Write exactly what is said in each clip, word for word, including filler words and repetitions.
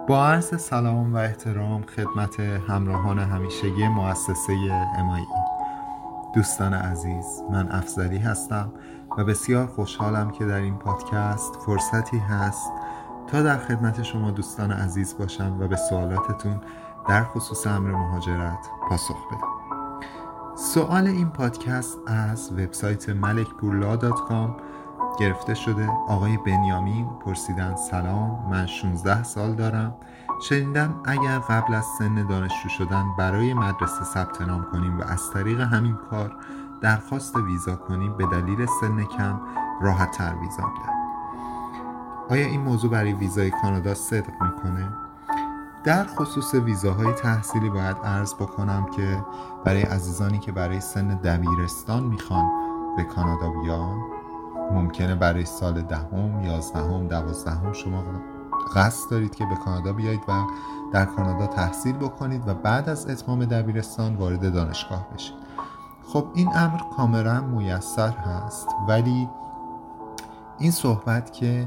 با عرض سلام و احترام خدمت همراهان همیشگی مؤسسه ام آی ای. دوستان عزیز، من افضلی هستم و بسیار خوشحالم که در این پادکست فرصتی هست تا در خدمت شما دوستان عزیز باشم و به سوالاتتون در خصوص امر مهاجرت پاسخ بدم. سوال این پادکست از وبسایت ملک پورلا دات کام گرفته شده. آقای بنیامین پرسیدن: سلام، من شانزده سال دارم. شنیدم اگر قبل از سن دانشجو شدن برای مدرسه ثبت نام کنیم و از طریق همین کار درخواست ویزا کنیم به دلیل سن کم راحت تر ویزا میدن. آیا این موضوع برای ویزای کانادا صدق میکنه؟ در خصوص ویزاهای تحصیلی باید عرض بکنم که برای عزیزانی که برای سن دبیرستان میخوان به کانادا بیان، ممکنه برای سال دهم، یازدهم، دوازدهم شما قصد دارید که به کانادا بیایید و در کانادا تحصیل بکنید و بعد از اتمام دبیرستان وارد دانشگاه بشید. خب این امر کاملا میسر هست، ولی این صحبت که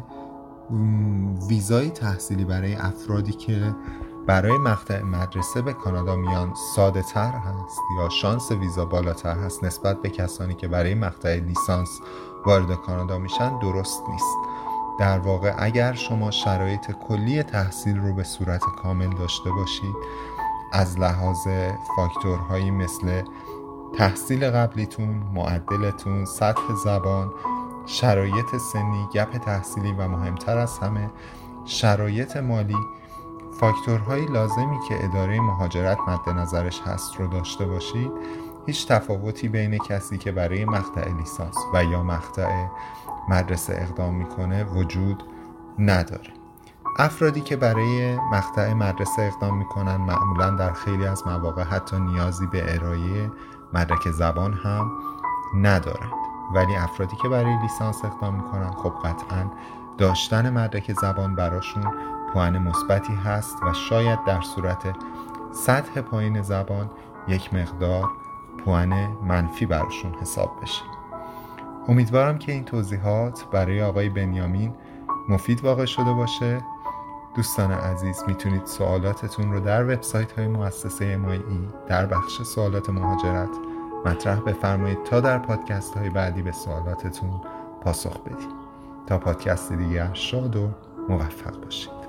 ویزای تحصیلی برای افرادی که برای مقطع مدرسه به کانادا میان ساده تر هست یا شانس ویزا بالاتر هست نسبت به کسانی که برای مقطع لیسانس وارد کانادا میشن درست نیست. در واقع اگر شما شرایط کلی تحصیل رو به صورت کامل داشته باشید، از لحاظ فاکتورهایی مثل تحصیل قبلیتون، معدلتون، سطح زبان، شرایط سنی، گپ تحصیلی و مهمتر از همه شرایط مالی، فاکتورهای لازمی که اداره مهاجرت مد نظرش هست رو داشته باشید، هیچ تفاوتی بین کسی که برای مقطع لیسانس و یا مقطع مدرسه اقدام میکنه وجود نداره. افرادی که برای مقطع مدرسه اقدام میکنن معمولا در خیلی از مواقع حتی نیازی به ارائه مدرک زبان هم ندارند، ولی افرادی که برای لیسانس اقدام میکنن خب قطعا داشتن مدرک زبان براشون پوان مثبتی هست و شاید در صورت سطح پایین زبان یک مقدار پوان منفی براشون حساب بشه. امیدوارم که این توضیحات برای آقای بنیامین مفید واقع شده باشه. دوستان عزیز، میتونید سوالاتتون رو در وبسایت های مؤسسه ام آی ای در بخش سوالات مهاجرت مطرح بفرمایید تا در پادکست های بعدی به سوالاتتون پاسخ بدید. تا پادکست دیگر شاد و موفق باشید.